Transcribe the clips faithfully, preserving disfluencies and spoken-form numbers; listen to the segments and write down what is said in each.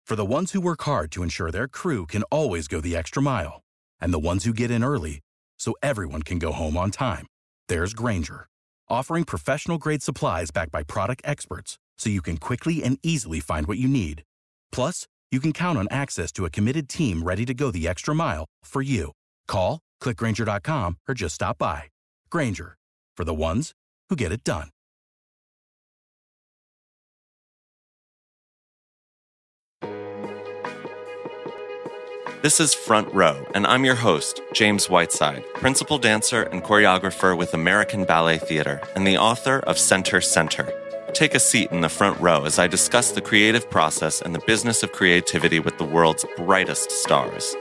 For the ones who work hard to ensure their crew can always go the extra mile, and the ones who get in early so everyone can go home on time, there's Grainger, offering professional-grade supplies backed by product experts so you can quickly and easily find what you need. Plus, you can count on access to a committed team ready to go the extra mile for you. Call, click Grainger dot com, or just stop by. Grainger, for the ones who get it done. This is Front Row, and I'm your host, James Whiteside, principal dancer and choreographer with American Ballet Theatre and the author of Center Center. Take a seat in the front row as I discuss the creative process and the business of creativity with the world's brightest stars.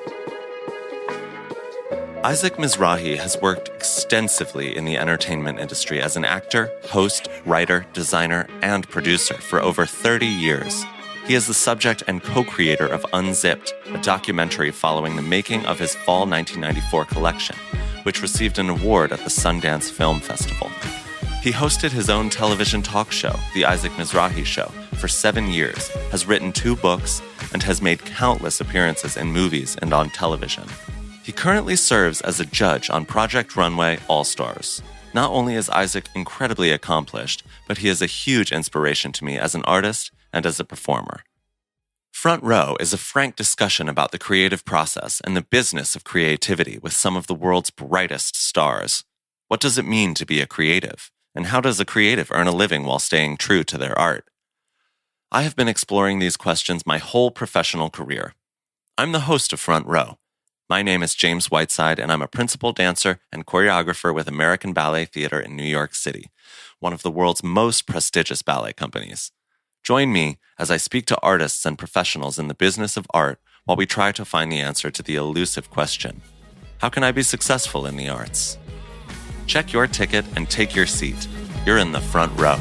Isaac Mizrahi has worked extensively in the entertainment industry as an actor, host, writer, designer, and producer for over thirty years. He is the subject and co-creator of Unzipped, a documentary following the making of his fall nineteen ninety-four collection, which received an award at the Sundance Film Festival. He hosted his own television talk show, The Isaac Mizrahi Show, for seven years, has written two books, and has made countless appearances in movies and on television. He currently serves as a judge on Project Runway All-Stars. Not only is Isaac incredibly accomplished, but he is a huge inspiration to me as an artist and as a performer. Front Row is a frank discussion about the creative process and the business of creativity with some of the world's brightest stars. What does it mean to be a creative? And how does a creative earn a living while staying true to their art? I have been exploring these questions my whole professional career. I'm the host of Front Row. My name is James Whiteside, and I'm a principal dancer and choreographer with American Ballet Theatre in New York City, one of the world's most prestigious ballet companies. Join me as I speak to artists and professionals in the business of art while we try to find the answer to the elusive question, how can I be successful in the arts? Check your ticket and take your seat. You're in the front row.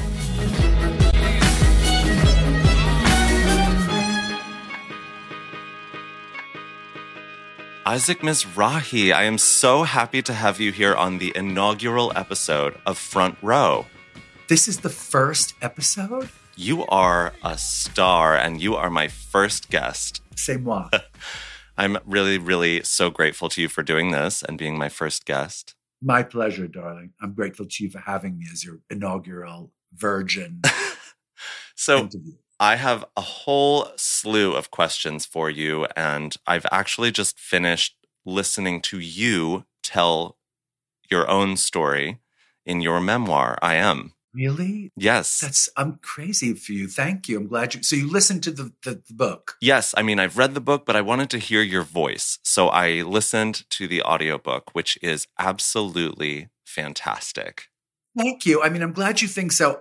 Isaac Mizrahi, I am so happy to have you here on the inaugural episode of Front Row. This is the first episode? You are a star, and you are my first guest. C'est moi. I'm really, really so grateful to you for doing this and being my first guest. My pleasure, darling. I'm grateful to you for having me as your inaugural virgin so interview. I have a whole slew of questions for you, and I've actually just finished listening to you tell your own story in your memoir, I Am. Really? Yes. That's I'm crazy for you. Thank you. I'm glad you. So you listened to the, the, the book? Yes. I mean, I've read the book, but I wanted to hear your voice. So I listened to the audiobook, which is absolutely fantastic. Thank you. I mean, I'm glad you think so.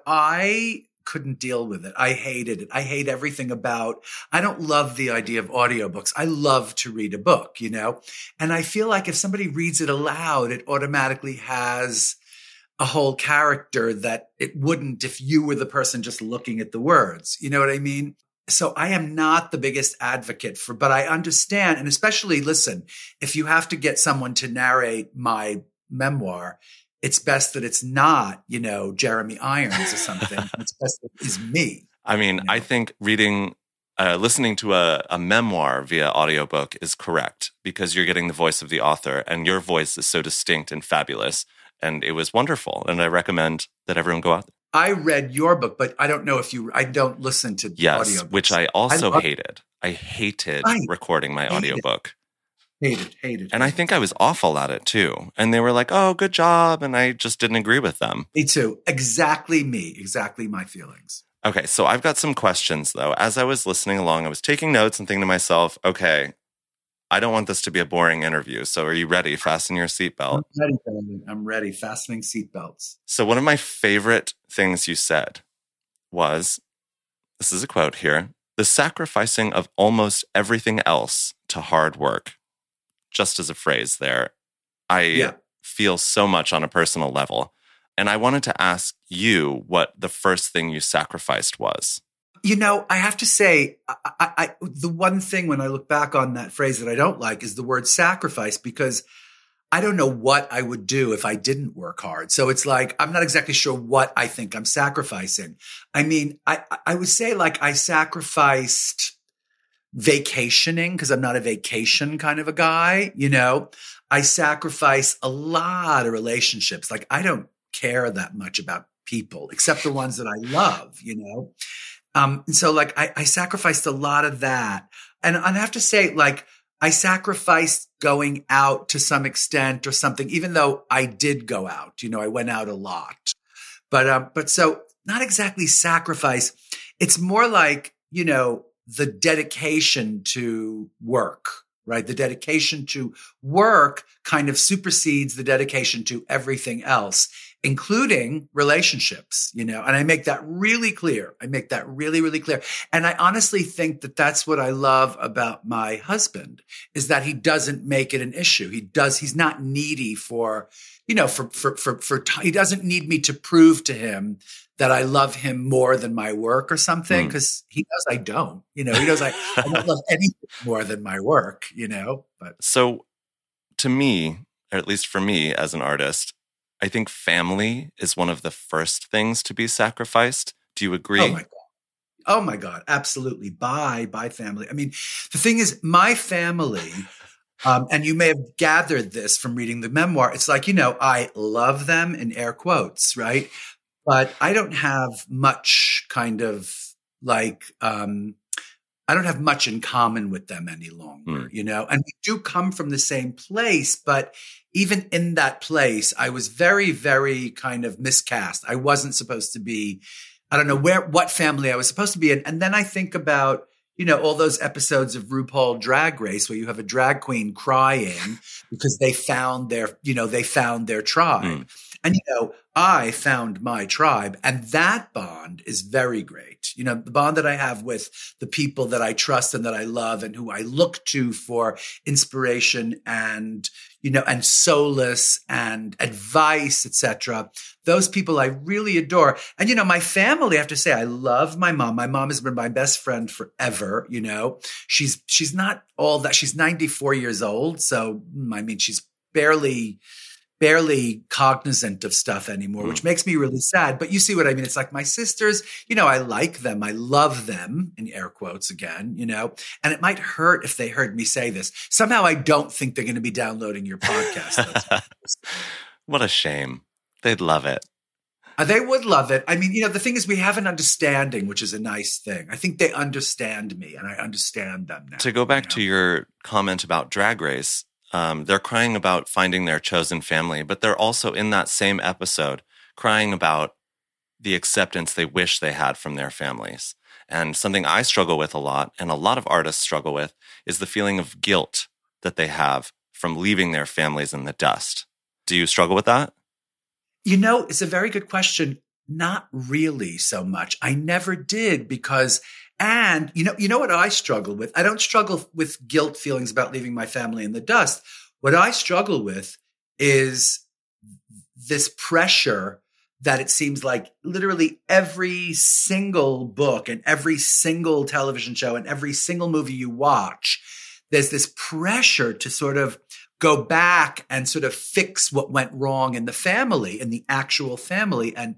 I couldn't deal with it. I hated it. I hate everything about, I don't love the idea of audiobooks. I love to read a book, you know? And I feel like if somebody reads it aloud, it automatically has a whole character that it wouldn't if you were the person just looking at the words. You know what I mean? So I am not the biggest advocate for, but I understand. And especially, listen, if you have to get someone to narrate my memoir, it's best that it's not, you know, Jeremy Irons or something. It's best that it's me. I mean, you know? I think reading, uh, listening to a, a memoir via audiobook is correct because you're getting the voice of the author and your voice is so distinct and fabulous. And it was wonderful. And I recommend that everyone go out there. I read your book, but I don't know if you, I don't listen to yes, audiobooks. Which I also I love, hated. I hated I recording my hated audiobook. It. Hated, hated. And I think I was awful at it too. And they were like, oh, good job. And I just didn't agree with them. Me too. Exactly me. Exactly my feelings. Okay. So I've got some questions though. As I was listening along, I was taking notes and thinking to myself, okay, I don't want this to be a boring interview. So are you ready? Fasten your seatbelt. I'm ready, baby. I'm ready. Fastening seatbelts. So one of my favorite things you said was, this is a quote here, the sacrificing of almost everything else to hard work. Just as a phrase there, I yeah. feel so much on a personal level. And I wanted to ask you what the first thing you sacrificed was. You know, I have to say, I, I, I, the one thing when I look back on that phrase that I don't like is the word sacrifice, because I don't know what I would do if I didn't work hard. So it's like, I'm not exactly sure what I think I'm sacrificing. I mean, I, I would say like I sacrificed vacationing because I'm not a vacation kind of a guy, you know. I sacrifice a lot of relationships. Like I don't care that much about people except the ones that I love, you know. Um, and so like I, I sacrificed a lot of that. And I have to say, like, I sacrificed going out to some extent or something, even though I did go out, you know, I went out a lot. But, um, but so not exactly sacrifice. It's more like, you know, the dedication to work, right? The dedication to work kind of supersedes the dedication to everything else, including relationships, you know, and I make that really clear. I make that really, really clear. And I honestly think that that's what I love about my husband is that he doesn't make it an issue. He does, he's not needy for, you know, for, for, for, for, t- he doesn't need me to prove to him that I love him more than my work or something. Mm. Cause he knows I don't, you know, he knows I, I don't love anything more than my work, you know, but. So to me, or at least for me as an artist, I think family is one of the first things to be sacrificed. Do you agree? Oh my God. Oh my God. Absolutely. Bye, bye family. I mean, the thing is my family, um, and you may have gathered this from reading the memoir. It's like, you know, I love them in air quotes, right? But I don't have much kind of like, um, I don't have much in common with them any longer, mm. you know, and we do come from the same place, but even in that place, I was very, very kind of miscast. I wasn't supposed to be, I don't know where, what family I was supposed to be in. And then I think about, you know, all those episodes of RuPaul Drag Race where you have a drag queen crying because they found their, you know, they found their tribe. Mm. And, you know, I found my tribe, and that bond is very great. You know, the bond that I have with the people that I trust and that I love and who I look to for inspiration and, you know, and solace and advice, et cetera. Those people I really adore. And, you know, my family, I have to say, I love my mom. My mom has been my best friend forever. You know, she's, she's not all that. She's ninety-four years old. So, I mean, she's barely, barely cognizant of stuff anymore, mm. which makes me really sad. But you see what I mean? It's like my sisters, you know, I like them. I love them in air quotes again, you know, and it might hurt if they heard me say this. Somehow I don't think they're going to be downloading your podcast. What a shame. They'd love it. Uh, they would love it. I mean, you know, the thing is we have an understanding, which is a nice thing. I think they understand me and I understand them now. To go back you know? to your comment about Drag Race, Um, they're crying about finding their chosen family, but they're also in that same episode crying about the acceptance they wish they had from their families. And something I struggle with a lot, and a lot of artists struggle with, is the feeling of guilt that they have from leaving their families in the dust. Do you struggle with that? You know, it's a very good question. Not really so much. I never did because And you know, you know what I struggle with? I don't struggle with guilt feelings about leaving my family in the dust. What I struggle with is this pressure that it seems like literally every single book and every single television show and every single movie you watch, there's this pressure to sort of go back and sort of fix what went wrong in the family, in the actual family. And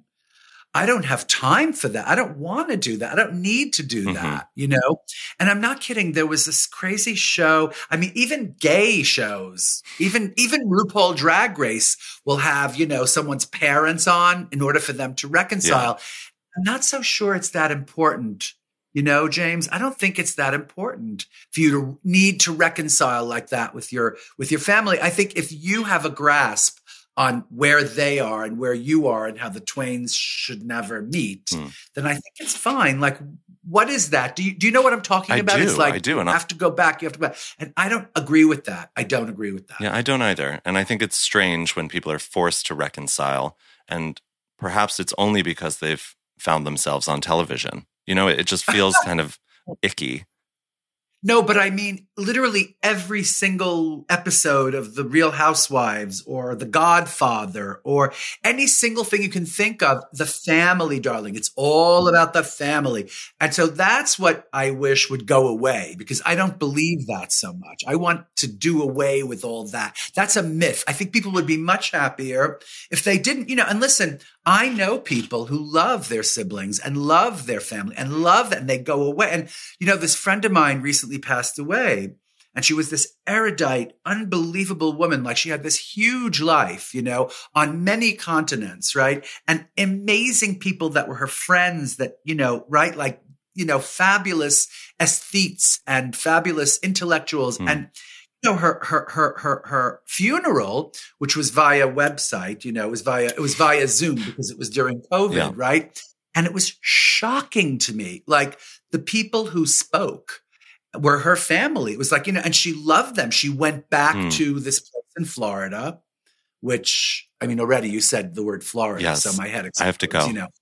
I don't have time for that. I don't want to do that. I don't need to do mm-hmm. that, you know? And I'm not kidding. There was this crazy show. I mean, even gay shows, even, even RuPaul Drag Race will have, you know, someone's parents on in order for them to reconcile. Yeah. I'm not so sure it's that important. You know, James, I don't think it's that important for you to need to reconcile like that with your, with your family. I think if you have a grasp on where they are and where you are and how the twains should never meet, mm. then I think it's fine. Like, what is that? Do you, do you know what I'm talking I about? Do, it's like, I do. And you have to go back, you have to go back. And I don't agree with that. I don't agree with that. Yeah, I don't either. And I think it's strange when people are forced to reconcile. And perhaps it's only because they've found themselves on television. You know, it just feels kind of icky. No, but I mean, literally every single episode of The Real Housewives or The Godfather or any single thing you can think of, the family, darling. It's all about the family. And so that's what I wish would go away because I don't believe that so much. I want to do away with all that. That's a myth. I think people would be much happier if they didn't, you know, and listen, I know people who love their siblings and love their family and love that, and they go away. And, you know, this friend of mine recently passed away, and she was this erudite, unbelievable woman. Like, she had this huge life, you know, on many continents, right? And amazing people that were her friends that, you know, right? Like, you know, fabulous aesthetes and fabulous intellectuals. Mm. And, you know, her, her, her, her, her funeral, which was via website, you know, it was via, it was via Zoom because it was during COVID, yeah. right? And it was shocking to me. Like, the people who spoke were her family. It was like, you know, and she loved them. She went back mm. to this place in Florida, which, I mean, already you said the word Florida. Yes. So my head explodes, I have to go. You know.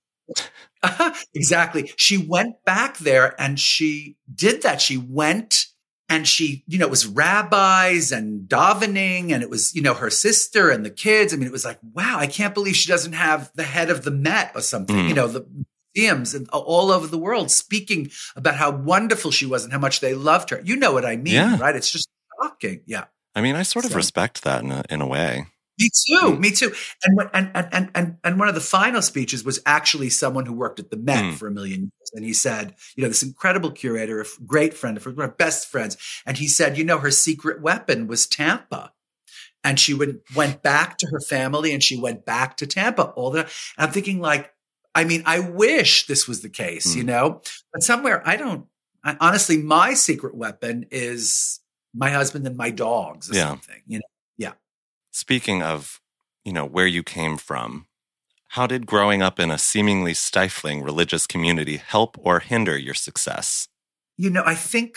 Exactly. She went back there and she did that. She went and she, you know, it was rabbis and davening, and it was, you know, her sister and the kids. I mean, it was like, wow, I can't believe she doesn't have the head of the Met or something, mm. you know, the museums and all over the world speaking about how wonderful she was and how much they loved her. You know what I mean, yeah. right? It's just shocking. Yeah. I mean, I sort of so. respect that in a, in a way. Me too. Mm. Me too. And, and and and and one of the final speeches was actually someone who worked at the Met mm. for a million years, and he said, you know, this incredible curator, a great friend of hers, one of our best friends, and he said, you know, her secret weapon was Tampa, and she went went back to her family, and she went back to Tampa all the. And I'm thinking, like, I mean, I wish this was the case, mm. you know, but somewhere I don't. I, honestly, my secret weapon is my husband and my dogs, or yeah. something, you know. Yeah. Speaking of, you know, where you came from, how did growing up in a seemingly stifling religious community help or hinder your success? You know, I think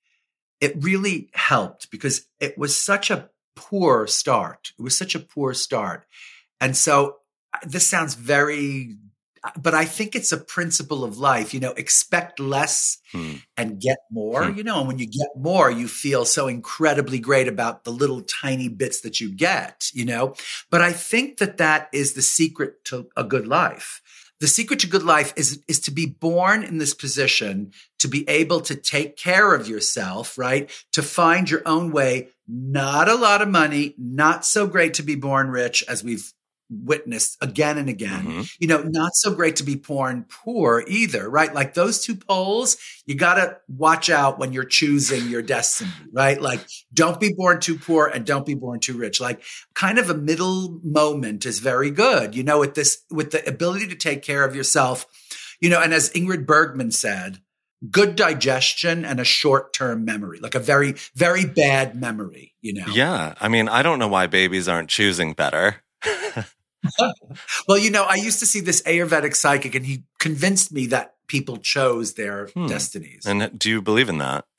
it really helped because it was such a poor start. It was such a poor start. And so this sounds very, but I think it's a principle of life, you know, expect less hmm. and get more, hmm. you know, and when you get more, you feel so incredibly great about the little tiny bits that you get, you know, but I think that that is the secret to a good life. The secret to good life is, is to be born in this position, to be able to take care of yourself, right? To find your own way, not a lot of money, not so great to be born rich, as we've witnessed again and again, mm-hmm. you know, not so great to be born poor either, right? Like, those two poles, you got to watch out when you're choosing your destiny, right? Like, don't be born too poor and don't be born too rich. Like, kind of a middle moment is very good, you know, with this, with the ability to take care of yourself, you know, and as Ingrid Bergman said, good digestion and a short-term memory, like a very, very bad memory, you know? Yeah. I mean, I don't know why babies aren't choosing better. Well, you know, I used to see this Ayurvedic psychic, and he convinced me that people chose their hmm. destinies. And do you believe in that?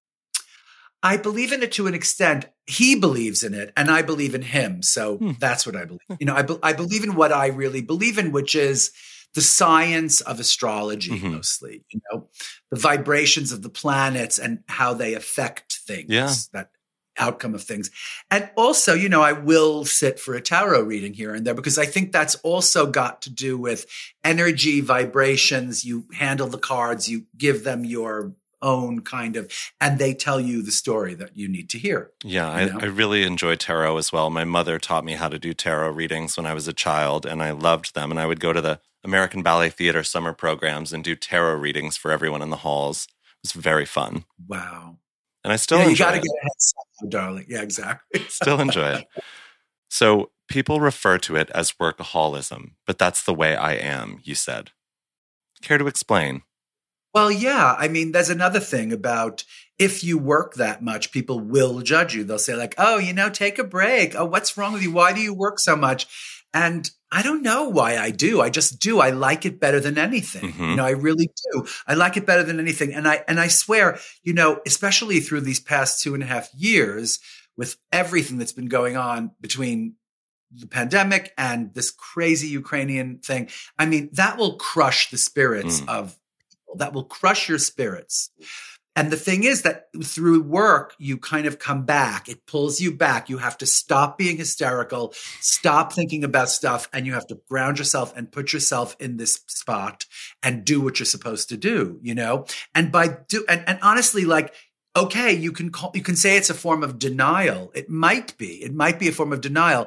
I believe in it to an extent. He believes in it, and I believe in him. So hmm. that's what I believe. You know, I, be- I believe in what I really believe in, which is the science of astrology, mm-hmm. mostly, you know, the vibrations of the planets and how they affect things. Yeah. That outcome of things. And also, you know, I will sit for a tarot reading here and there because I think that's also got to do with energy, vibrations. You handle the cards, you give them your own kind of, and they tell you the story that you need to hear. Yeah, I, I really enjoy tarot as well. My mother taught me how to do tarot readings when I was a child, and I loved them. And I would go to the American Ballet Theater summer programs and do tarot readings for everyone in the halls. It was very fun. Wow. And I still yeah, enjoy you gotta it. Get ahead somehow, darling. Yeah, exactly. Still enjoy it. So people refer to it as workaholism, but that's the way I am, you said. Care to explain? Well, yeah. I mean, there's another thing about if you work that much, people will judge you. They'll say like, oh, you know, take a break. Oh, what's wrong with you? Why do you work so much? And I don't know why I do. I just do. I like it better than anything. Mm-hmm. You know, I really do. I like it better than anything. And I, and I swear, you know, especially through these past two and a half years with everything that's been going on between the pandemic and this crazy Ukrainian thing, I mean, that will crush the spirits mm. of people. That will crush your spirits. And the thing is that through work, you kind of come back. It pulls you back. You have to stop being hysterical, stop thinking about stuff, and you have to ground yourself and put yourself in this spot and do what you're supposed to do, you know? And by do, and, and honestly, like, okay, you can call, you can say it's a form of denial. It might be, it might be a form of denial.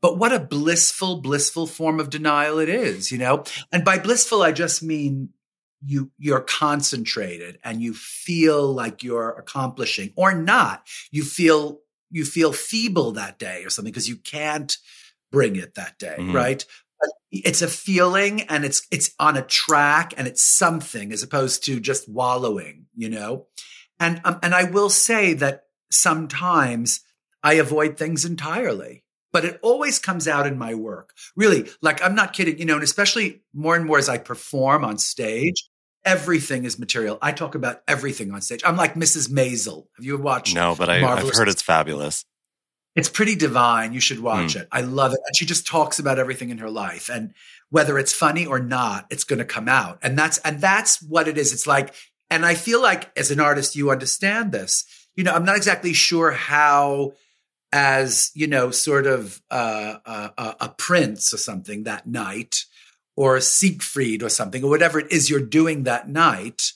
But what a blissful, blissful form of denial it is, you know? And by blissful, I just mean you, you're concentrated and you feel like you're accomplishing, or not. You feel, you feel feeble that day or something because you can't bring it that day, mm-hmm. right? But it's a feeling and it's, it's on a track and it's something as opposed to just wallowing, you know? And, um, and I will say that sometimes I avoid things entirely. But it always comes out in my work. Really, like I'm not kidding, you know, and especially more and more as I perform on stage, everything is material. I talk about everything on stage. I'm like Missus Maisel. Have you watched? No, but I, I've heard it's fabulous. It's pretty divine. You should watch mm. it. I love it. And she just talks about everything in her life. And whether it's funny or not, it's going to come out. And that's, and that's what it is. It's like, and I feel like as an artist, you understand this. You know, I'm not exactly sure how, as, you know, sort of uh, uh, a prince or something that night, or a Siegfried or something, or whatever it is you're doing that night,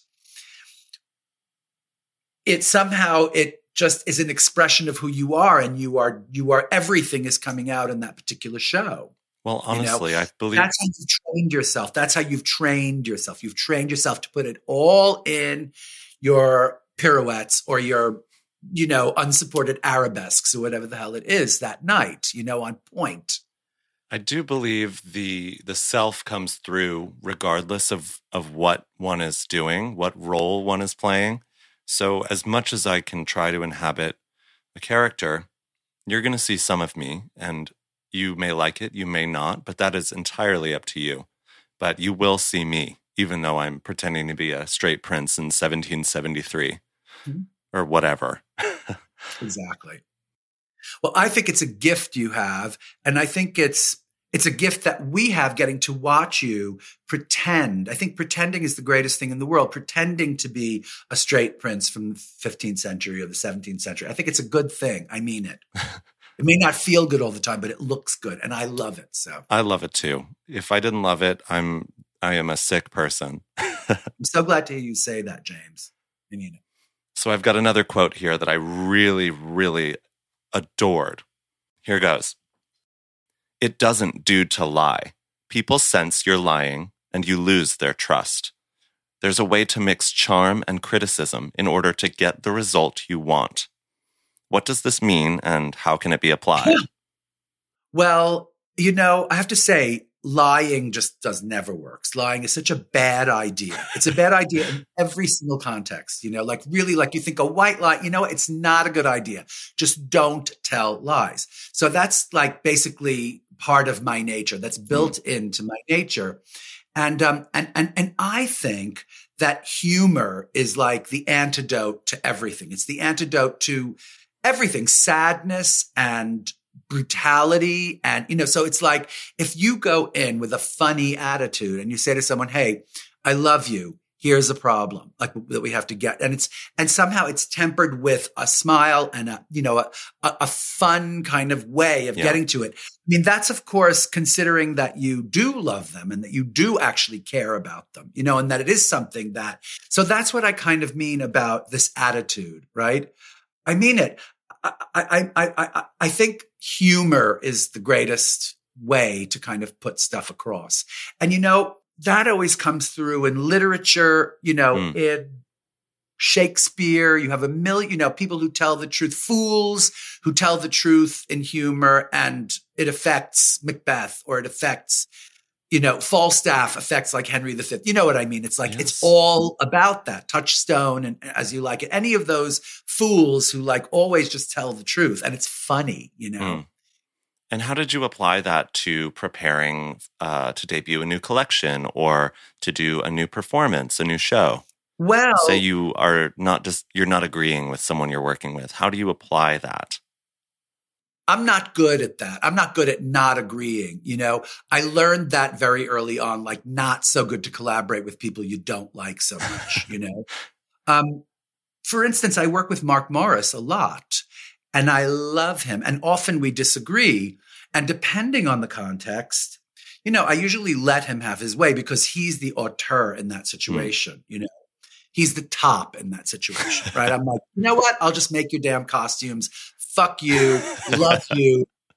it somehow, it just is an expression of who you are, and you are, you are, everything is coming out in that particular show. Well, honestly, you know? I believe that's how you've trained yourself. That's how you've trained yourself. You've trained yourself to put it all in your pirouettes or your, you know, unsupported arabesques or whatever the hell it is that night, you know, on point. I do believe the the self comes through regardless of, of what one is doing, what role one is playing. So as much as I can try to inhabit a character, you're going to see some of me, and you may like it, you may not, but that is entirely up to you. But you will see me, even though I'm pretending to be a straight prince in seventeen seventy-three mm-hmm. or whatever. Exactly. Well, I think it's a gift you have, and I think it's it's a gift that we have getting to watch you pretend. I think pretending is the greatest thing in the world, pretending to be a straight prince from the fifteenth century or the seventeenth century. I think it's a good thing. I mean it. It may not feel good all the time, but it looks good, and I love it. So I love it too. If I didn't love it, I'm I am a sick person. I'm so glad to hear you say that, James. I mean it. So I've got another quote here that I really, really adored. Here goes. It doesn't do to lie. People sense you're lying and you lose their trust. There's a way to mix charm and criticism in order to get the result you want. What does this mean and how can it be applied? Well, you know, I have to say, lying just does never works. Lying is such a bad idea. It's a bad idea in every single context, you know, like really like you think a white lie, you know, it's not a good idea. Just don't tell lies. So that's like basically part of my nature. That's built mm. into my nature. And, um, and, and, and I think that humor is like the antidote to everything. It's the antidote to everything, sadness and brutality. And, you know, so it's like, if you go in with a funny attitude and you say to someone, hey, I love you. Here's a problem like that we have to get. And it's, and somehow it's tempered with a smile and a, you know, a, a fun kind of way of yeah. getting to it. I mean, that's of course, considering that you do love them and that you do actually care about them, you know, and that it is something that, so that's what I kind of mean about this attitude, right? I mean it. I, I, I, I, I think humor is the greatest way to kind of put stuff across. And, you know, that always comes through in literature, you know, mm. in Shakespeare. You have a million, you know, people who tell the truth, fools who tell the truth in humor, and it affects Macbeth, or it affects, you know, Falstaff affects like Henry the Fifth. You know what I mean? It's like, yes. It's all about that. Touchstone and As You Like It. Any of those fools who like always just tell the truth, and it's funny, you know? Mm. And how did you apply that to preparing uh, to debut a new collection or to do a new performance, a new show? Well, say you are not just, you're not agreeing with someone you're working with. How do you apply that? I'm not good at that. I'm not good at not agreeing. You know, I learned that very early on, like not so good to collaborate with people you don't like so much, you know? Um, for instance, I work with Mark Morris a lot, and I love him. And often we disagree. And depending on the context, you know, I usually let him have his way because he's the auteur in that situation, mm. you know? He's the top in that situation, right? I'm like, you know what? I'll just make your damn costumes. Fuck you. Love you.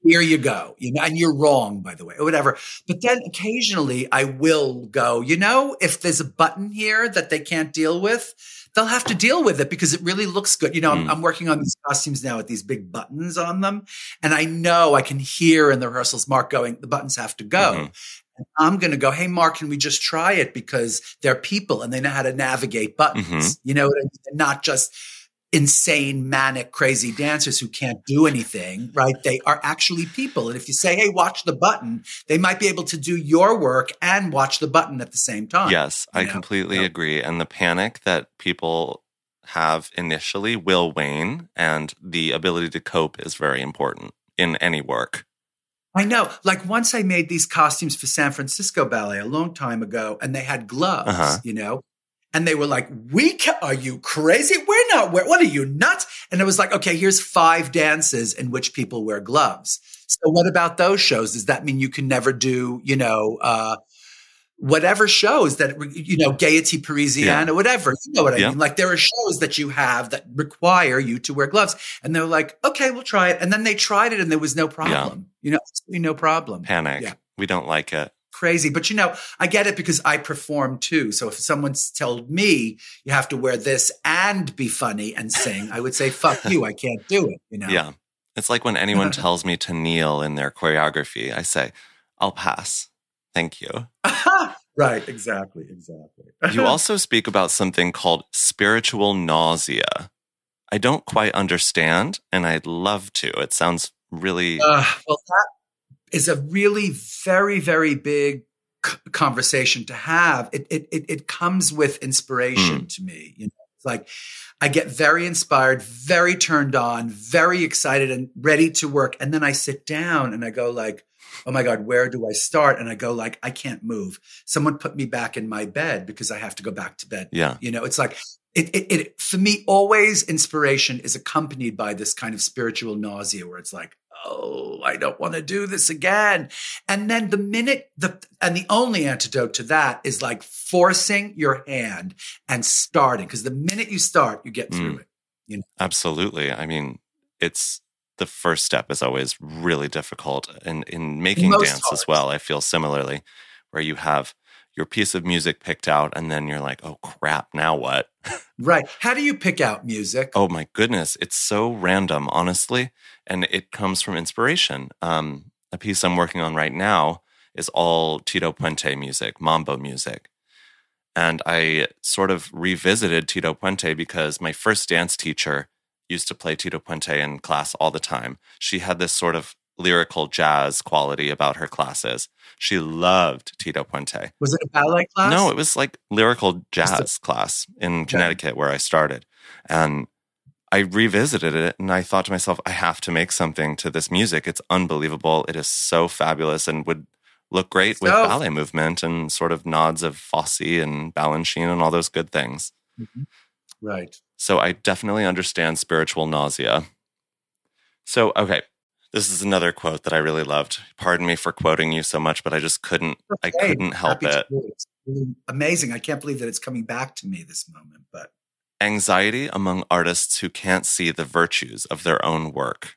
here you go. You know, and you're wrong, by the way, or whatever. But then occasionally I will go, you know, if there's a button here that they can't deal with, they'll have to deal with it because it really looks good. You know, mm. I'm, I'm working on these costumes now with these big buttons on them. And I know I can hear in the rehearsals Mark going, the buttons have to go. Mm-hmm. And I'm going to go, hey, Mark, can we just try it? Because they're people and they know how to navigate buttons. Mm-hmm. You know what I mean? They're not just insane, manic, crazy dancers who can't do anything, right? They are actually people. And if you say, hey, watch the button, they might be able to do your work and watch the button at the same time. Yes, I know? completely yeah. agree. And the panic that people have initially will wane, and the ability to cope is very important in any work. I know. Like once I made these costumes for San Francisco Ballet a long time ago, and they had gloves, uh-huh. you know, and they were like, "We ca- are you crazy? We're not. Wear- what are you nuts?" And it was like, okay, here's five dances in which people wear gloves. So what about those shows? Does that mean you can never do, you know, uh, whatever shows that, you know, Gaiety Parisienne yeah. or whatever, you know what I yeah. mean? Like there are shows that you have that require you to wear gloves. And they're like, okay, we'll try it. And then they tried it and there was no problem, yeah. you know, no problem. Panic. Yeah. We don't like it. Crazy. But, you know, I get it because I perform too. So if someone's told me you have to wear this and be funny and sing, I would say, fuck you. I can't do it, you know? Yeah. It's like when anyone tells me to kneel in their choreography, I say, I'll pass. Thank you. Right, exactly, exactly. You also speak about something called spiritual nausea. I don't quite understand, and I'd love to. It sounds really... Uh, well, that is a really very, very big c- conversation to have. It, it, it, it comes with inspiration mm. to me. You know, it's like I get very inspired, very turned on, very excited and ready to work. And then I sit down and I go like, oh my God, where do I start? And I go like, I can't move. Someone put me back in my bed because I have to go back to bed. Yeah. You know, it's like, it, it, it, for me, always inspiration is accompanied by this kind of spiritual nausea where it's like, oh, I don't want to do this again. And then the minute, the and the only antidote to that is like forcing your hand and starting. Because the minute you start, you get through mm. it. You know? Absolutely. I mean, it's, the first step is always really difficult. And in making Most dance hard. as well, I feel similarly, where you have your piece of music picked out and then you're like, oh crap, now what? Right. How do you pick out music? Oh my goodness. It's so random, honestly. And it comes from inspiration. Um, a piece I'm working on right now is all Tito Puente music, mambo music. And I sort of revisited Tito Puente because my first dance teacher used to play Tito Puente in class all the time. She had this sort of lyrical jazz quality about her classes. She loved Tito Puente. Was it a ballet class? No, it was like lyrical jazz a- class in Connecticut where I started. And I revisited it and I thought to myself, I have to make something to this music. It's unbelievable. It is so fabulous and would look great so, with ballet movement and sort of nods of Fosse and Balanchine and all those good things. Mm-hmm. Right. So I definitely understand spiritual nausea. So, okay, this is another quote that I really loved. Pardon me for quoting you so much, but I just couldn't, okay. I couldn't help it. It's really amazing. I can't believe that it's coming back to me this moment, but. Anxiety among artists who can't see the virtues of their own work.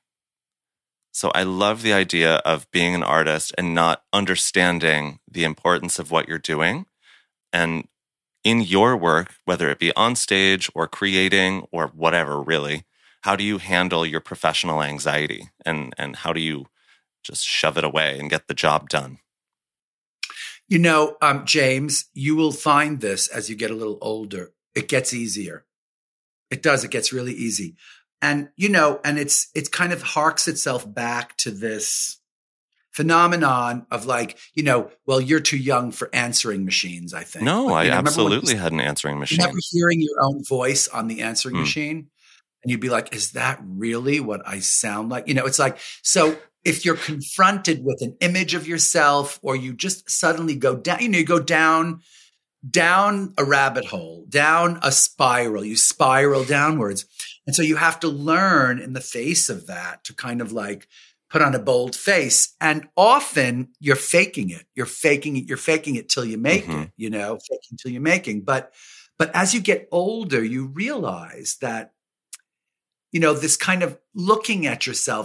So I love the idea of being an artist and not understanding the importance of what you're doing. And in your work, whether it be on stage or creating or whatever, really, how do you handle your professional anxiety and, and how do you just shove it away and get the job done? You know, um, James, you will find this as you get a little older. It gets easier. It does. It gets really easy. And, you know, and it's, it's kind of harks itself back to this phenomenon of like, you know, well, you're too young for answering machines, I think. No, but, I know, absolutely had an answering machine. Remember hearing your own voice on the answering mm. machine? And you'd be like, is that really what I sound like? You know, it's like, so if you're confronted with an image of yourself or you just suddenly go down, you know, you go down, down a rabbit hole, down a spiral, you spiral downwards. And so you have to learn in the face of that to kind of like, put on a bold face. And often you're faking it. You're faking it. You're faking it till you make mm-hmm. it, you know, faking till you're making. But, but as you get older, you realize that, you know, this kind of looking at yourself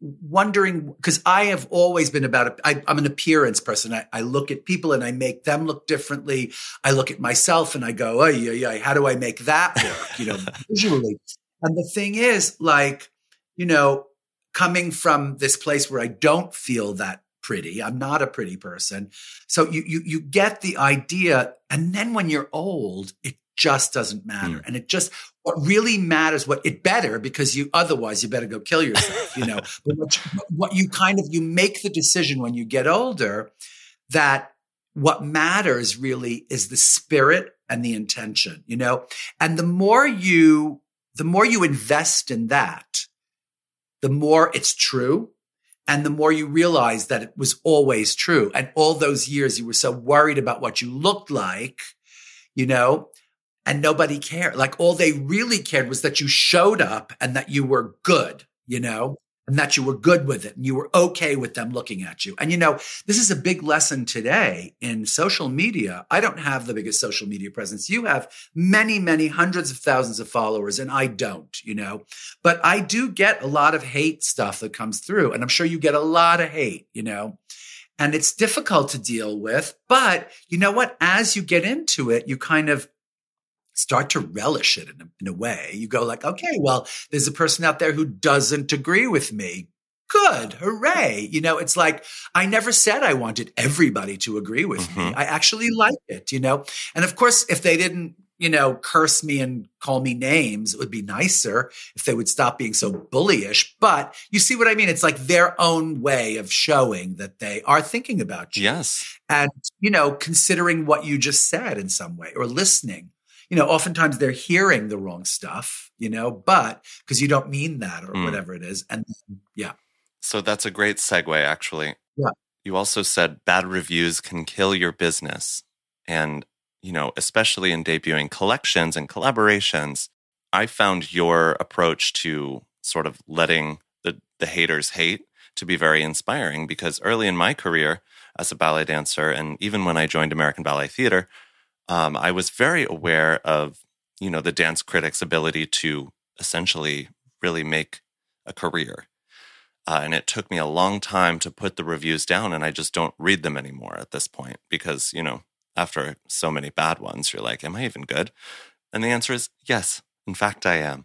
wondering, because I have always been about, I, I'm an appearance person. I, I look at people and I make them look differently. I look at myself and I go, oh, yeah, yeah, how do I make that work, you know, visually? And the thing is, like, you know, coming from this place where I don't feel that pretty, I'm not a pretty person. So you, you, you get the idea. And then when you're old, it just doesn't matter. Mm. And it just, what really matters, what it better, because you, otherwise you better go kill yourself, you know, but what you, what you kind of, you make the decision when you get older that what matters really is the spirit and the intention, you know, and the more you, the more you invest in that, the more it's true. And the more you realize that it was always true. And all those years you were so worried about what you looked like, you know, and nobody cared. Like all they really cared was that you showed up and that you were good, you know, and that you were good with it and you were okay with them looking at you. And, you know, this is a big lesson today in social media. I don't have the biggest social media presence. You have many, many hundreds of thousands of followers and I don't, you know, but I do get a lot of hate stuff that comes through. And I'm sure you get a lot of hate, you know, and it's difficult to deal with. But you know what? As you get into it, you kind of start to relish it in a, in a way. You go like, okay, well, there's a person out there who doesn't agree with me. Good. Hooray. You know, it's like, I never said I wanted everybody to agree with mm-hmm. me. I actually like it, you know? And of course, if they didn't, you know, curse me and call me names, it would be nicer if they would stop being so bullyish. But you see what I mean? It's like their own way of showing that they are thinking about you. Yes. And, you know, considering what you just said in some way or listening. You know, oftentimes they're hearing the wrong stuff, you know, but because you don't mean that or mm. whatever it is. And yeah. So that's a great segue, actually. Yeah. You also said bad reviews can kill your business. And, you know, especially in debuting collections and collaborations, I found your approach to sort of letting the, the haters hate to be very inspiring because early in my career as a ballet dancer, and even when I joined American Ballet Theater, Um, I was very aware of, you know, the dance critics' ability to essentially really make a career. Uh, and it took me a long time to put the reviews down, and I just don't read them anymore at this point because, you know, after so many bad ones, you're like, am I even good? And the answer is yes. In fact, I am.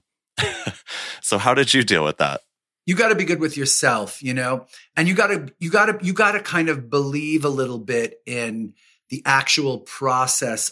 So how did you deal with that? You got to be good with yourself, you know, and you got to, you got to, you got to kind of believe a little bit in the actual process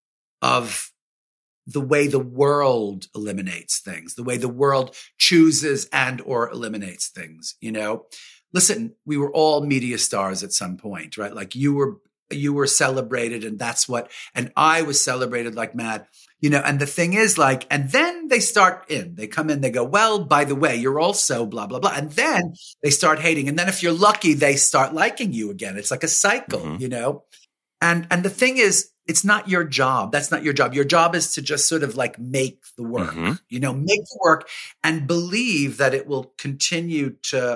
of the way the world eliminates things, the way the world chooses and or eliminates things, you know? Listen, we were all media stars at some point, right? Like you were, you were celebrated and that's what, and I was celebrated like mad, you know? And the thing is like, and then they start in, they come in, they go, well, by the way, you're also blah, blah, blah. And then they start hating. And then if you're lucky, they start liking you again. It's like a cycle, mm-hmm. you know? And, and the thing is, it's not your job. That's not your job. Your job is to just sort of like make the work, mm-hmm. you know, make the work and believe that it will continue to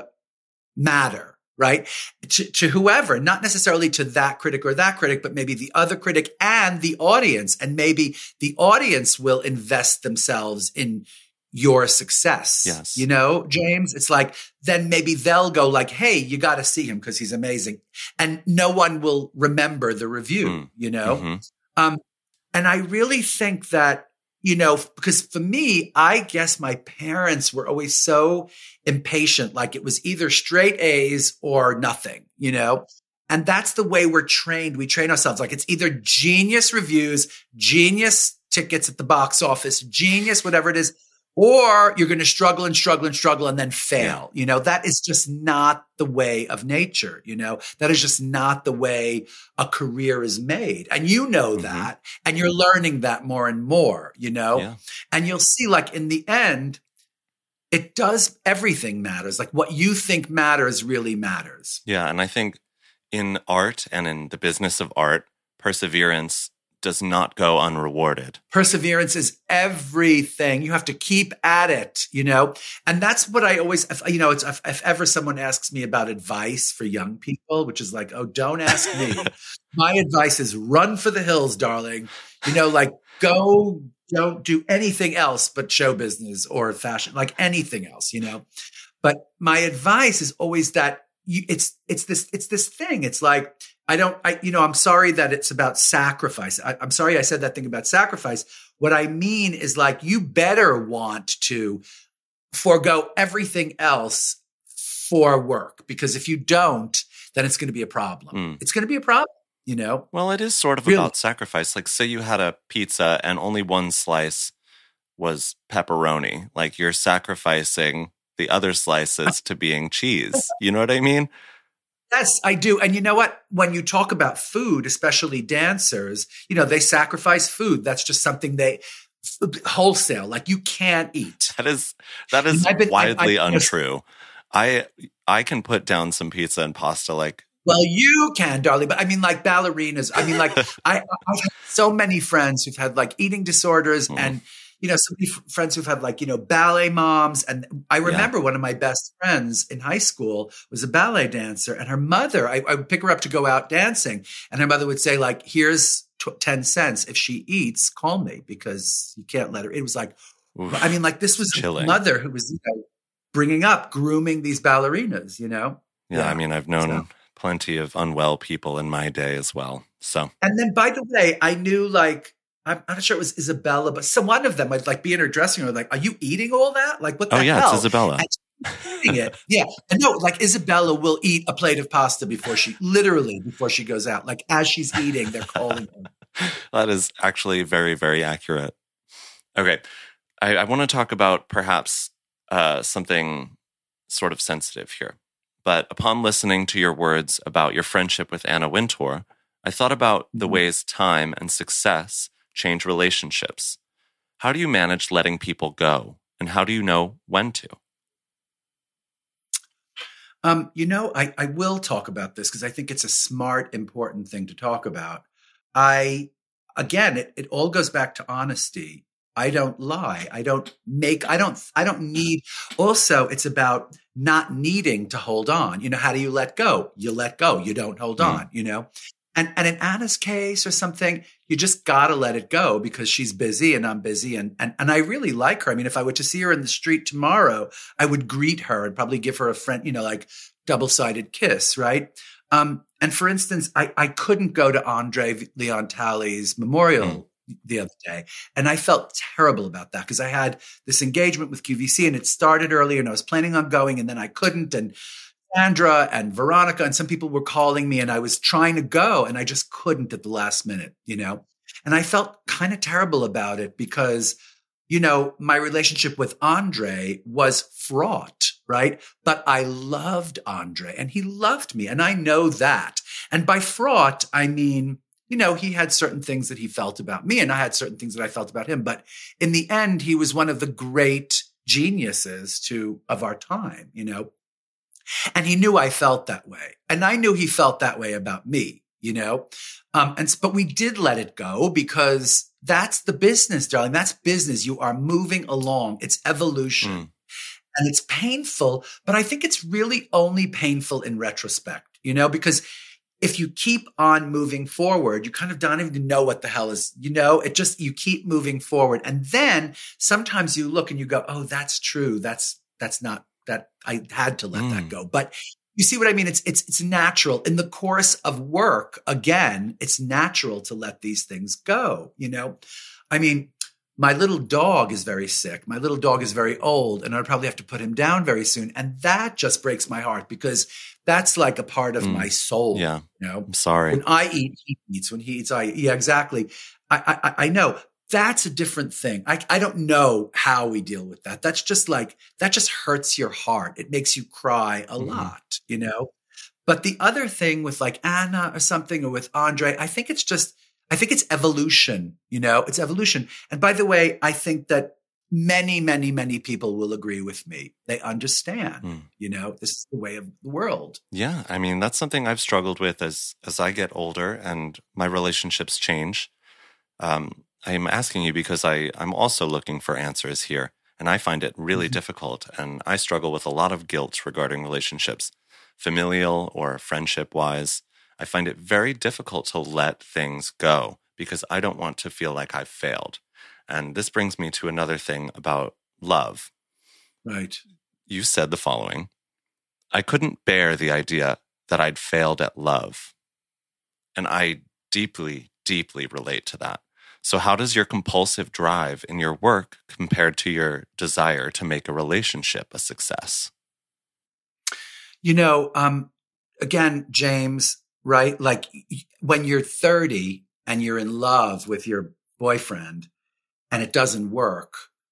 matter, right? To, to whoever, not necessarily to that critic or that critic, but maybe the other critic and the audience. And maybe the audience will invest themselves in your success. Yes. You know, James, it's like, then maybe they'll go like, hey, you got to see him because he's amazing. And no one will remember the review, mm. you know? Mm-hmm. Um, and I really think that, you know, because for me, I guess my parents were always so impatient. Like it was either straight A's or nothing, you know? And that's the way we're trained. We train ourselves. Like it's either genius reviews, genius tickets at the box office, genius, whatever it is, or you're going to struggle and struggle and struggle and then fail. Yeah. You know, that is just not the way of nature. You know, that is just not the way a career is made. And you know mm-hmm. that, and you're learning that more and more, you know, yeah. and you'll see like in the end, it does, everything matters. Like what you think matters really matters. Yeah. And I think in art and in the business of art, perseverance does not go unrewarded. Perseverance is everything. You have to keep at it, you know? And that's what I always, if, you know, it's, if, if ever someone asks me about advice for young people, which is like, oh, don't ask me. My advice is run for the hills, darling. You know, like go, don't do anything else but show business or fashion, like anything else, you know? But my advice is always that you, it's, it's this, it's this thing. It's like, I don't, I, you know, I'm sorry that it's about sacrifice. I, I'm sorry I said that thing about sacrifice. What I mean is like, you better want to forego everything else for work, because if you don't, then it's going to be a problem. Mm. It's going to be a problem, you know? Well, it is sort of really about sacrifice. Like, say you had a pizza and only one slice was pepperoni. Like, you're sacrificing the other slices to being cheese. You know what I mean? Yes, I do. And you know what? When you talk about food, especially dancers, you know, they sacrifice food. That's just something they wholesale, like you can't eat. That is, that is been, widely I, I, untrue. I, I can put down some pizza and pasta like, well, you can, darling. But I mean, like ballerinas. I mean, like I, I've had so many friends who've had like eating disorders mm. and, you know, so many f- friends who've had like, you know, ballet moms. And I remember yeah. one of my best friends in high school was a ballet dancer, and her mother, I, I would pick her up to go out dancing, and her mother would say like, here's t- ten cents. If she eats, call me, because you can't let her. It was like, Oof, I mean, like this was chilling. A mother who was, you know, bringing up, grooming these ballerinas, you know? Yeah. yeah. I mean, I've known so. plenty of unwell people in my day as well. So, and then by the way, I knew like, I'm not sure it was Isabella, but some one of them would like be in her dressing room, like, "Are you eating all that? Like, what the hell?" Oh yeah, hell? it's Isabella. Eating it, yeah. And no, like Isabella will eat a plate of pasta before she, literally before she goes out. Like as she's eating, they're calling her. That is actually very, very accurate. Okay, I, I want to talk about perhaps uh, something sort of sensitive here. But upon listening to your words about your friendship with Anna Wintour, I thought about the ways time and success change relationships. How do you manage letting people go? And how do you know when to? Um, you know, I, I will talk about this because I think it's a smart, important thing to talk about. I, again, it, it all goes back to honesty. I don't lie. I don't make, I don't, I don't need, also it's about not needing to hold on. You know, how do you let go? You let go. You don't hold mm. on, you know? And, and in Anna's case or something, you just got to let it go because she's busy and I'm busy. And, and, and I really like her. I mean, if I were to see her in the street tomorrow, I would greet her and probably give her a friend, you know, like double-sided kiss, right? Um, and for instance, I, I couldn't go to Andre Leon Talley's memorial mm. the other day. And I felt terrible about that because I had this engagement with Q V C and it started earlier and I was planning on going and then I couldn't. And Sandra and Veronica and some people were calling me and I was trying to go and I just couldn't at the last minute, you know? And I felt kind of terrible about it because, you know, my relationship with Andre was fraught, right? But I loved Andre and he loved me and I know that. And by fraught, I mean, you know, he had certain things that he felt about me and I had certain things that I felt about him. But in the end, he was one of the great geniuses to of our time, you know? And he knew I felt that way. And I knew he felt that way about me, you know? Um, and, but we did let it go because that's the business, darling. That's business. You are moving along. It's evolution. Mm. And it's painful, but I think it's really only painful in retrospect, you know, because if you keep on moving forward, you kind of don't even know what the hell is, you know, it just, you keep moving forward. And then sometimes you look and you go, oh, that's true. That's, that's not, that I had to let mm. that go. But you see what I mean? It's, it's, it's natural in the course of work. Again, it's natural to let these things go. You know, I mean, my little dog is very sick. My little dog is very old and I'd probably have to put him down very soon. And that just breaks my heart because that's like a part of mm. my soul. Yeah. You know, I'm sorry. When I eat, he eats. When he eats, I eat. Yeah, exactly. I, I, I know. That's a different thing. I, I don't know how we deal with that. That's just like, that just hurts your heart. It makes you cry a mm-hmm. lot, you know? But the other thing with like Anna or something or with Andre, I think it's just, I think it's evolution, you know? It's evolution. And by the way, I think that many, many, many people will agree with me. They understand, mm. you know, this is the way of the world. Yeah. I mean, that's something I've struggled with as, as I get older and my relationships change. Um, I'm asking you because I, I'm also looking for answers here, and I find it really mm-hmm. difficult, and I struggle with a lot of guilt regarding relationships, familial or friendship-wise. I find it very difficult to let things go because I don't want to feel like I've failed. And this brings me to another thing about love. Right. you said the following: I couldn't bear the idea that I'd failed at love. And I deeply, deeply relate to that. So how does your compulsive drive in your work compared to your desire to make a relationship a success? You know, um, again, James, right? Like when you're thirty and you're in love with your boyfriend and it doesn't work,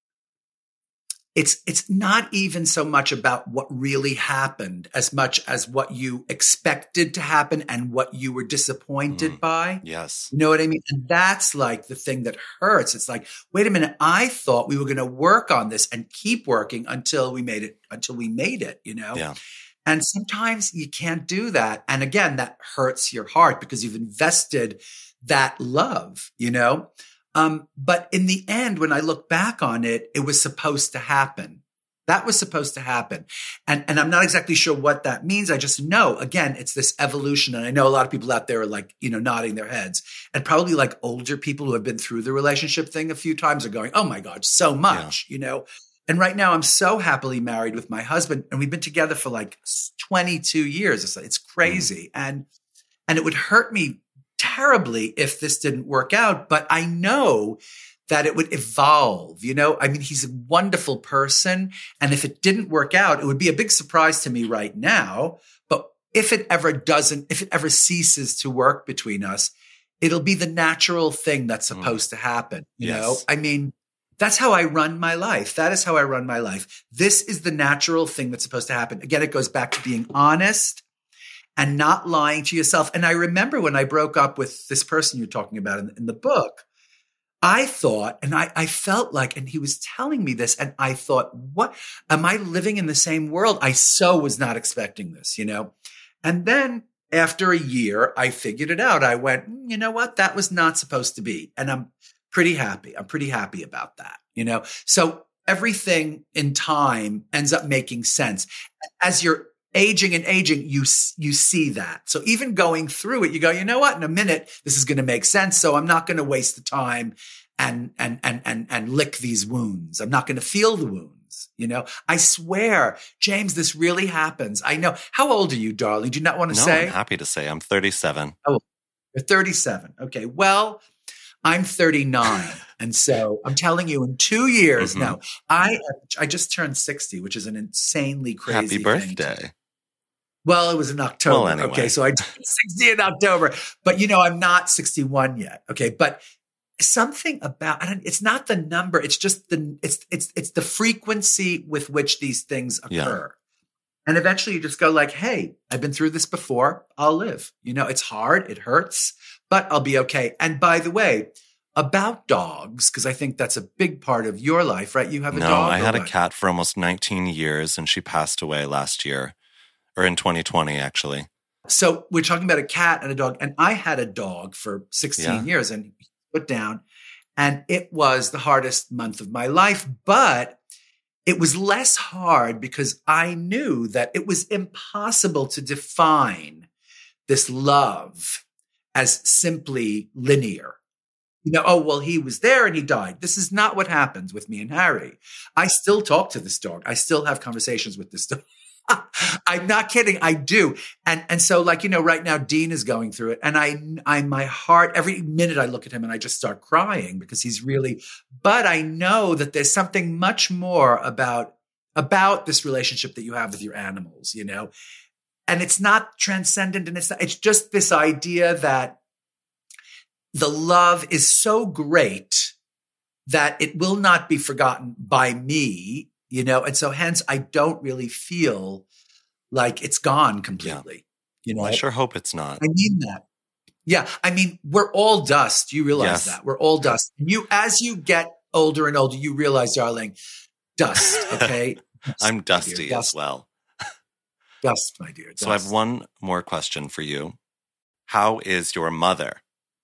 it's it's not even so much about what really happened as much as what you expected to happen and what you were disappointed Mm, by. yes. You know what I mean? And that's like the thing that hurts. It's like, wait a minute, I thought we were going to work on this and keep working until we made it, until we made it, you know? Yeah. And sometimes you can't do that. And again, that hurts your heart because you've invested that love, you know? Um, but in the end, when I look back on it, it was supposed to happen. That was supposed to happen. And, and I'm not exactly sure what that means. I just know, again, it's this evolution. And I know a lot of people out there are like, you know, nodding their heads, and probably like older people who have been through the relationship thing a few times are going, oh my God, so much, yeah. you know? And right now I'm so happily married with my husband, and we've been together for like twenty-two years. It's crazy. Mm. And, and it would hurt me terribly if this didn't work out, but I know that it would evolve. You know, I mean, he's a wonderful person. And if it didn't work out, it would be a big surprise to me right now. But if it ever doesn't, if it ever ceases to work between us, it'll be the natural thing that's supposed mm. to happen. You yes. know, I mean, that's how I run my life. That is how I run my life. This is the natural thing that's supposed to happen. Again, it goes back to being honest and not lying to yourself. And I remember when I broke up with this person you're talking about in, in the book, I thought, and I, I felt like, and he was telling me this, and I thought, what, am I living in the same world? I so was not expecting this, you know? And then after a year, I figured it out. I went, mm, you know what? That was not supposed to be. And I'm pretty happy. I'm pretty happy about that, you know? So everything in time ends up making sense. As you're aging and aging, you, you see that. So even going through it, you go, you know what, in a minute, this is going to make sense. So I'm not going to waste the time and, and, and, and, and lick these wounds. I'm not going to feel the wounds. You know, I swear, James, this really happens. I know. How old are you, darling? Do you not want to no, say? I'm happy to say I'm thirty-seven. Oh, you're thirty-seven. Okay. Well, I'm thirty-nine. And so I'm telling you, in two years mm-hmm. now, I, I just turned sixty, which is an insanely crazy Happy birthday. Thing. Well, it was in October. Well, anyway. Okay. So I turned sixty in October, but you know, I'm not sixty-one yet. Okay. But something about, I don't, it's not the number. It's just the, it's, it's, it's the frequency with which these things occur. Yeah. And eventually you just go like, hey, I've been through this before. I'll live. You know, it's hard. It hurts, but I'll be okay. And by the way, about dogs, because I think that's a big part of your life, right? You have a no, dog? No, I had what? a cat for almost nineteen years, and she passed away last year. Or in twenty twenty, actually. So we're talking about a cat and a dog. And I had a dog for sixteen yeah. years and put down. And it was the hardest month of my life. But it was less hard because I knew that it was impossible to define this love as simply linear. You know, oh, well, he was there and he died. This is not what happens with me and Harry. I still talk to this dog. I still have conversations with this dog. I'm not kidding. I do. And, and so like, you know, right now Dean is going through it, and I, I, my heart, every minute I look at him and I just start crying because he's really, but I know that there's something much more about, about this relationship that you have with your animals, you know, and it's not transcendent, and it's not, it's just this idea that the love is so great that it will not be forgotten by me. You know, and so hence I don't really feel like it's gone completely. Yeah. You know, well, I sure hope it's not. I mean that. Yeah. I mean, we're all dust. You realize yes. that we're all dust. You, as you get older and older, you realize, darling, dust. Okay. Dust, I'm dusty dust. as well. Dust, my dear. Dust. So I have one more question for you. How is your mother?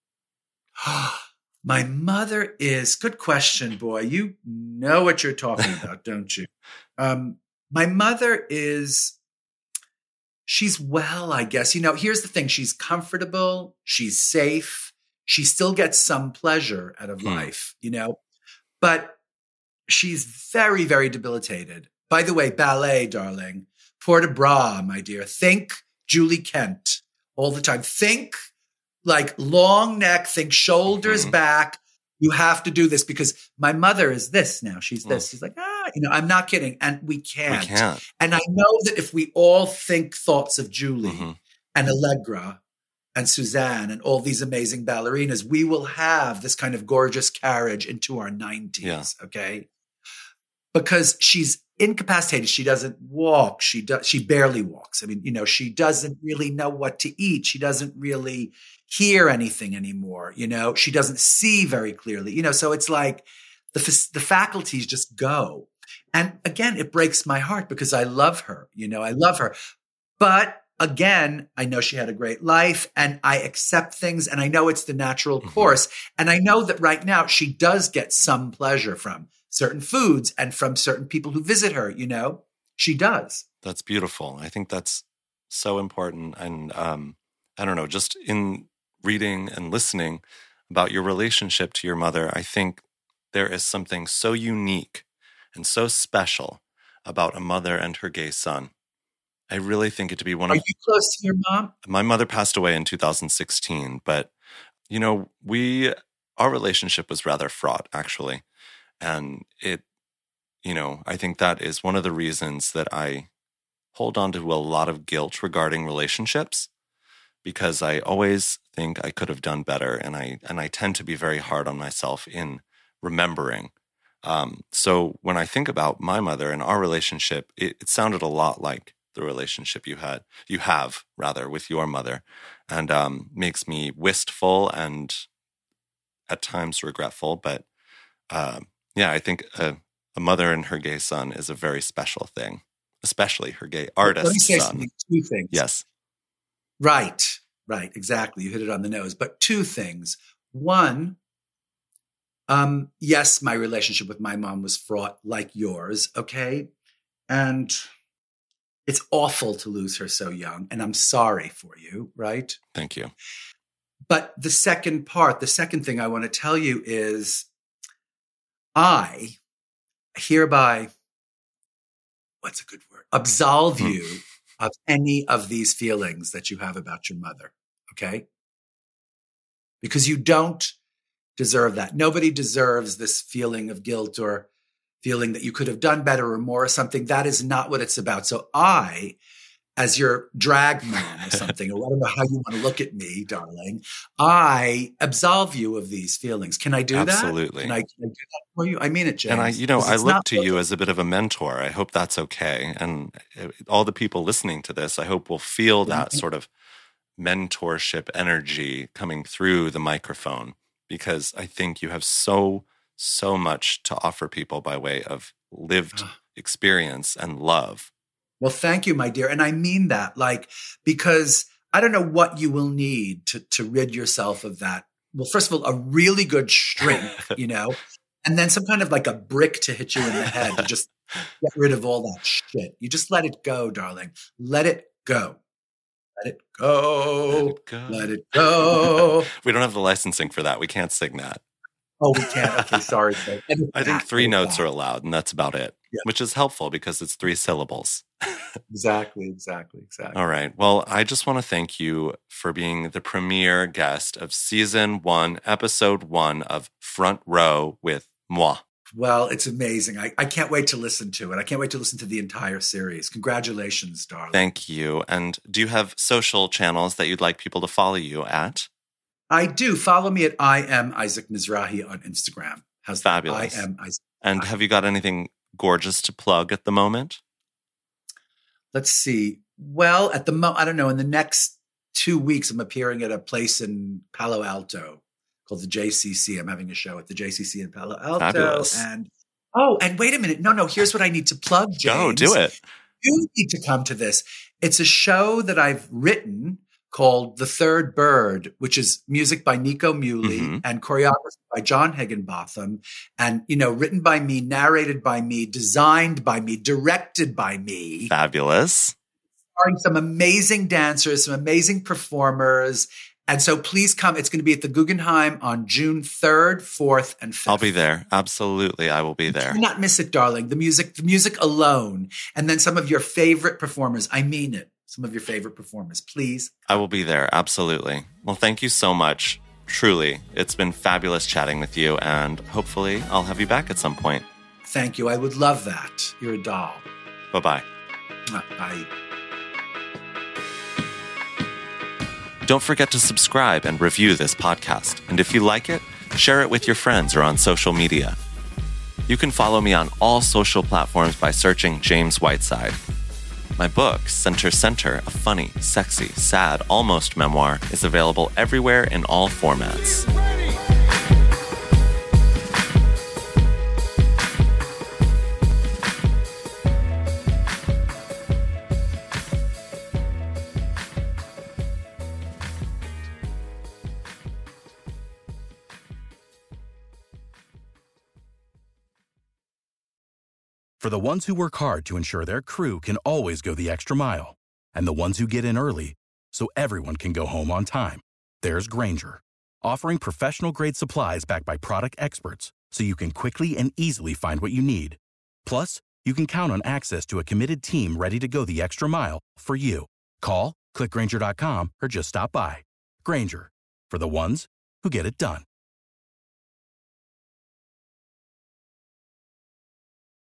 My mother is, good question, boy. You know what you're talking about, don't you? Um, my mother is, she's well, I guess. You know, here's the thing. She's comfortable. She's safe. She still gets some pleasure out of hmm. life, you know, but she's very, very debilitated By the way, ballet, darling, port de bras, my dear. Think Julie Kent all the time. Think like long neck, think shoulders mm-hmm. back. You have to do this because my mother is this now. She's this. Mm. She's like, ah, you know, I'm not kidding. And we can't. We can't. And I know that if we all think thoughts of Julie mm-hmm. and Allegra and Suzanne and all these amazing ballerinas, we will have this kind of gorgeous carriage into our nineties. Yeah. Okay. Because she's incapacitated. She doesn't walk. She does. She barely walks. I mean, you know, she doesn't really know what to eat. She doesn't really hear anything anymore. You know, she doesn't see very clearly. You know, so it's like the the faculties just go. And again, it breaks my heart because I love her. You know, I love her. But again, I know she had a great life, and I accept things, and I know it's the natural mm-hmm. course, and I know that right now she does get some pleasure from certain foods and from certain people who visit her, you know, she does. That's beautiful. I think that's so important. And um, I don't know, just in reading and listening about your relationship to your mother, I think there is something so unique and so special about a mother and her gay son. I really think it to be one Are of... Are you close to your mom? My mother passed away in two thousand sixteen, but, you know, we, our relationship was rather fraught, actually. And it, you know, I think that is one of the reasons that I hold on to a lot of guilt regarding relationships, because I always think I could have done better. And I, and I tend to be very hard on myself in remembering. Um, so when I think about my mother and our relationship, it, it sounded a lot like the relationship you had, you have rather with your mother, and um, makes me wistful and at times regretful, but, um, yeah, I think a, a mother and her gay son is a very special thing, especially her gay artist Let me say son. Something, two things. Yes. Right, right, exactly. You hit it on the nose. But two things. One, um, yes, my relationship with my mom was fraught like yours, okay? And it's awful to lose her so young, and I'm sorry for you, right? Thank you. But the second part, the second thing I want to tell you is I hereby, what's a good word? Absolve hmm. you of any of these feelings that you have about your mother, okay? Because you don't deserve that. Nobody deserves this feeling of guilt or feeling that you could have done better or more or something. That is not what it's about. So I, as your drag mom or something, or I don't know how you want to look at me, darling, I absolve you of these feelings. Can I do Absolutely. that? Absolutely. Can I, can I do that for you? I mean it, James. And I, you know, I look to you as a bit of a mentor. I hope that's okay. And all the people listening to this, I hope will feel that mm-hmm. sort of mentorship energy coming through the microphone, because I think you have so, so much to offer people by way of lived experience and love. Well, thank you, my dear. And I mean that, like, because I don't know what you will need to, to rid yourself of that. Well, first of all, a really good shrink, you know, and then some kind of like a brick to hit you in the head to just get rid of all that shit. You just let it go, darling. Let it go. Let it go. Let it go. Let it go. We don't have the licensing for that. We can't sing that. Oh, we can't. Okay, sorry. I think three notes are allowed, and that's about it, yeah. Which is helpful because it's three syllables. Exactly, exactly, exactly. All right. Well, I just want to thank you for being the premier guest of season one, episode one of Front Row with Moi. Well, it's amazing. I, I can't wait to listen to it. I can't wait to listen to the entire series. Congratulations, darling. Thank you. And do you have social channels that you'd like people to follow you at? I do. Follow me at I am Isaac Mizrahi on Instagram. How's Fabulous. That? I am Isaac. And have you got anything gorgeous to plug at the moment? Let's see. Well, at the mo, I don't know. In the next two weeks, I'm appearing at a place in Palo Alto called the J C C. I'm having a show at the J C C in Palo Alto. Fabulous. And oh, and wait a minute. No, no. Here's what I need to plug, James. Go, do it. You need to come to this. It's a show that I've written called The Third Bird, which is music by Nico Muley mm-hmm. and choreography by John Higginbotham, and, you know, written by me, narrated by me, designed by me, directed by me. Fabulous. Starring some amazing dancers, some amazing performers, And so please come. It's going to be at the Guggenheim on June third, fourth, and fifth. I'll be there. Absolutely. I will be there. Do not miss it, darling. The music, the music alone. And then some of your favorite performers. I mean it. Some of your favorite performers, please. I will be there. Absolutely. Well, thank you so much. Truly. It's been fabulous chatting with you, and hopefully I'll have you back at some point. Thank you. I would love that. You're a doll. Bye-bye. Bye. Don't forget to subscribe and review this podcast. And if you like it, share it with your friends or on social media. You can follow me on all social platforms by searching James Whiteside. My book, Center Center, a funny, sexy, sad, almost memoir, is available everywhere in all formats. For the ones who work hard to ensure their crew can always go the extra mile, and the ones who get in early so everyone can go home on time, there's Grainger, offering professional-grade supplies backed by product experts so you can quickly and easily find what you need. Plus, you can count on access to a committed team ready to go the extra mile for you. Call, click Grainger dot com, or just stop by. Grainger, for the ones who get it done.